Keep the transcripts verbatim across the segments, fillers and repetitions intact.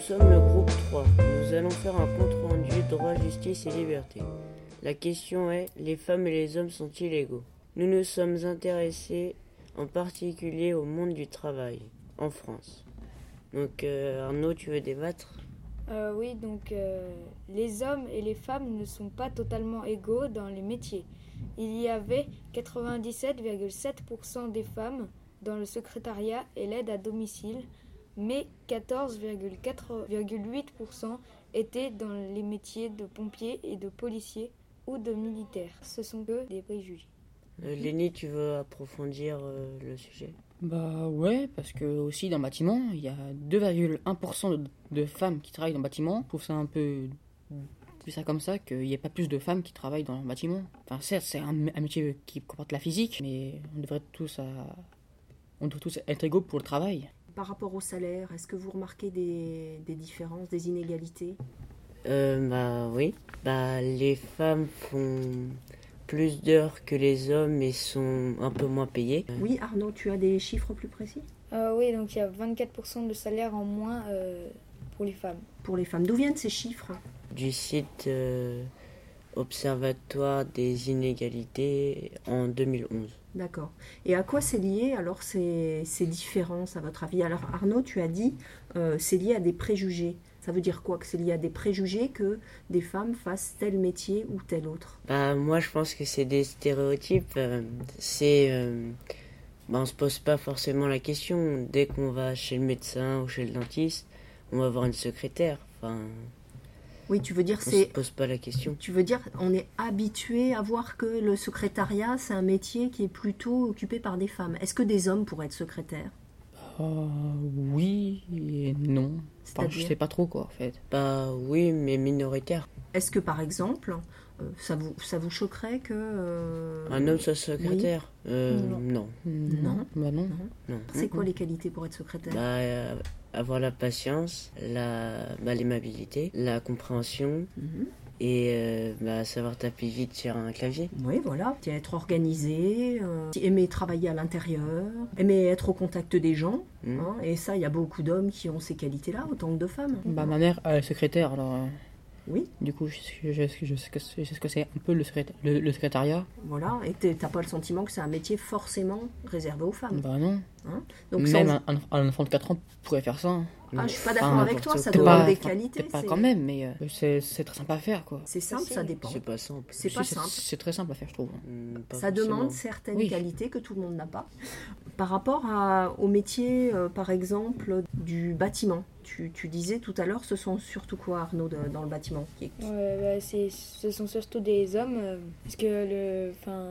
sommes le groupe trois. Nous allons faire un compte rendu droit, justice et liberté. La question est, les femmes et les hommes sont-ils égaux? Nous nous sommes intéressés en particulier au monde du travail, en France. Donc euh, Arnaud, tu veux débattre? Euh, oui, donc euh, les hommes et les femmes ne sont pas totalement égaux dans les métiers. Il y avait quatre-vingt-dix-sept virgule sept pour cent des femmes dans le secrétariat et l'aide à domicile, mais quatorze virgule huit pour cent étaient dans les métiers de pompiers et de policiers ou de militaires. Ce sont que des préjugés. Euh, Lénie, tu veux approfondir euh, le sujet? Bah ouais, parce que aussi dans le bâtiment, il y a deux virgule un pour cent de, de femmes qui travaillent dans le bâtiment. Je trouve ça un peu ça comme ça, qu'il n'y ait pas plus de femmes qui travaillent dans le bâtiment. Enfin certes, c'est un, un métier qui comporte la physique, mais on devrait tous, à, on devrait tous être égaux pour le travail. Par rapport au salaire, est-ce que vous remarquez des, des différences, des inégalités? euh, Bah oui, bah les femmes font plus d'heures que les hommes et sont un peu moins payées. Oui, Arnaud, tu as des chiffres plus précis? Euh, oui, donc il y a vingt-quatre pour cent de salaire en moins euh, pour les femmes. Pour les femmes, d'où viennent ces chiffres? Du site euh, Observatoire des inégalités en deux mille onze. D'accord. Et à quoi c'est lié alors ces, ces différences à votre avis? Alors Arnaud, tu as dit euh, c'est lié à des préjugés. Ça veut dire quoi? Que c'est lié à des préjugés que des femmes fassent tel métier ou tel autre? Bah moi je pense que c'est des stéréotypes. Euh, c'est euh, bah, on se pose pas forcément la question. Dès qu'on va chez le médecin ou chez le dentiste, on va voir une secrétaire. Enfin. Oui, tu veux dire on c'est. se pose pas la question. Tu veux dire on est habitué à voir que le secrétariat c'est un métier qui est plutôt occupé par des femmes. Est-ce que des hommes pourraient être secrétaires? Euh, oui et non. Enfin, je sais pas trop quoi en fait. Bah oui, mais minoritaire. Est-ce que par exemple, euh, ça, vous, ça vous choquerait que... Euh... Un homme soit secrétaire? Oui. euh, non. Non. Non. Bah non. non. non. C'est quoi les qualités pour être secrétaire? Bah, euh, avoir la patience, la, bah, l'aimabilité, la compréhension. Mm-hmm. Et euh, bah, savoir taper vite sur un clavier. Oui, voilà. Être organisé, euh, aimer travailler à l'intérieur, aimer être au contact des gens. Mmh. Hein, et ça, il y a beaucoup d'hommes qui ont ces qualités-là, autant que de femmes. Bah, ma mère elle est secrétaire, alors... Euh... Oui. Du coup, je, je, je, je, sais, que, je sais ce que c'est un peu le, secréta- le, le secrétariat. Voilà, et t'as pas le sentiment que c'est un métier forcément réservé aux femmes? Bah non. Hein? Donc même ça, un, un enfant de quatre ans pourrait faire ça. Hein. Ah, je suis pas d'accord enfin, avec toi, ça demande pas, des qualités. Pas c'est... quand même, mais euh, c'est, c'est très simple à faire, quoi. C'est simple, ça dépend. C'est pas simple. C'est pas c'est, simple. C'est, c'est très simple à faire, je trouve. Mmh, ça forcément. Demande certaines oui. qualités que tout le monde n'a pas. Par rapport à, au métier, euh, par exemple, du bâtiment, tu, tu disais tout à l'heure, ce sont surtout quoi, Arnaud, de, dans le bâtiment? Ouais, bah, c'est, ce sont surtout des hommes, euh, parce que le,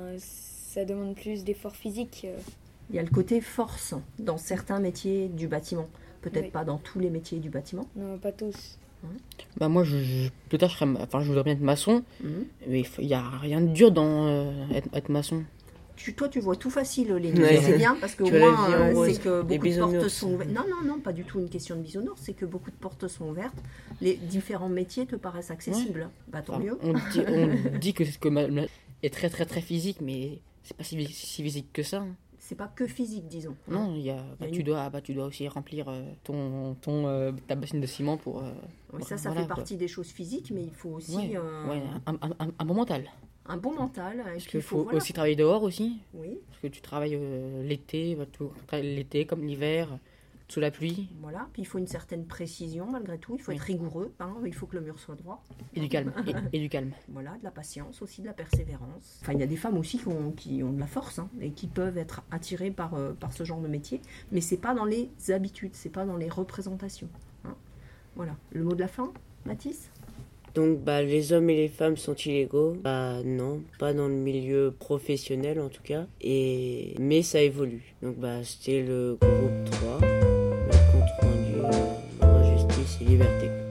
ça demande plus d'efforts physiques. Euh. Il y a le côté force dans certains métiers du bâtiment. Peut-être oui. pas dans tous les métiers du bâtiment. Non, pas tous. Hein? Bah moi, je, je, plus tard, je, serais, enfin, je voudrais bien être maçon, mmh. mais il n'y a rien de dur dans euh, être, être maçon. Tu, toi, tu vois tout facile, Lénie. Ouais. C'est bien parce qu'au moins, euh, c'est que beaucoup de portes sont ouvertes. Non, non, non, pas du tout une question de bisounours. C'est que beaucoup de portes sont ouvertes. Les différents métiers te paraissent accessibles. Ouais. Bah, tant enfin, mieux. On dit, on dit que, que ma, ma, est très, très, très physique, mais c'est pas si, si physique que ça. Hein. C'est pas que physique, disons. Non, il y a, bah, il y a tu, une... dois, bah, tu dois aussi remplir euh, ton, ton, euh, ta bassine de ciment pour... Euh, oui, ça, ça voilà, fait partie quoi. des choses physiques, mais il faut aussi... Ouais, euh... ouais, un, un, un, un bon mental. Un bon mental. Parce qu'il faut, faut voilà. aussi travailler dehors aussi. Oui. Parce que tu travailles euh, l'été, tout, l'été comme l'hiver, sous la pluie. Voilà, puis il faut une certaine précision malgré tout. Il faut oui. être rigoureux, hein. Il faut que le mur soit droit. Et du calme. et, et du calme. Voilà, de la patience aussi, de la persévérance. Enfin, il y a des femmes aussi qui ont, qui ont de la force hein, et qui peuvent être attirées par, euh, par ce genre de métier. Mais c'est pas dans les habitudes, c'est pas dans les représentations. Hein. Voilà. Le mot de la fin, Mathis ? Donc, bah, les hommes et les femmes sont-ils égaux? Bah non, pas dans le milieu professionnel en tout cas. Et... Mais ça évolue. Donc, bah, c'était le groupe trois, le compte rendu, droit, justice et liberté.